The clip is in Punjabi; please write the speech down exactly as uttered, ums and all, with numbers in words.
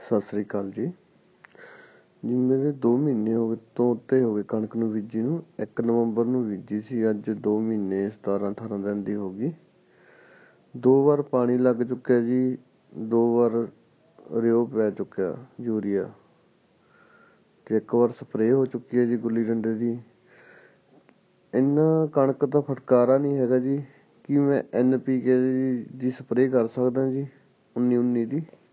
ਸਤਿ ਸ੍ਰੀ ਅਕਾਲ ਜੀ। ਜੀ ਮੇਰੇ ਦੋ ਮਹੀਨੇ ਹੋ ਗਏ ਤੋਂ ਉੱਤੇ ਹੋ ਗਏ ਕਣਕ ਨੂੰ ਬੀਜੀ ਨੂੰ। ਇੱਕ ਨਵੰਬਰ ਨੂੰ ਬੀਜੀ ਸੀ, ਅੱਜ ਦੋ ਮਹੀਨੇ ਸਤਾਰਾਂ ਅਠਾਰਾਂ ਦਿਨ ਦੀ ਹੋ ਗਈ। ਦੋ ਵਾਰ ਪਾਣੀ ਲੱਗ ਚੁੱਕਿਆ ਜੀ, ਦੋ ਵਾਰ ਰਿਓ ਪੈ ਚੁੱਕਿਆ ਯੂਰੀਆ, ਤੇ ਇੱਕ ਵਾਰ ਸਪਰੇਅ ਹੋ ਚੁੱਕੀ ਹੈ ਜੀ ਗੁੱਲੀ ਡੰਡੇ ਦੀ। ਇੰਨਾ ਕਣਕ ਦਾ ਫਟਕਾਰਾ ਨਹੀਂ ਹੈਗਾ ਜੀ ਕਿ ਮੈਂ ਐਨ ਪੀ ਕੇ ਦੀ ਸਪਰੇਅ ਕਰ ਸਕਦਾ ਜੀ ਉੱਨੀ ਉੱਨੀ ਦੀ।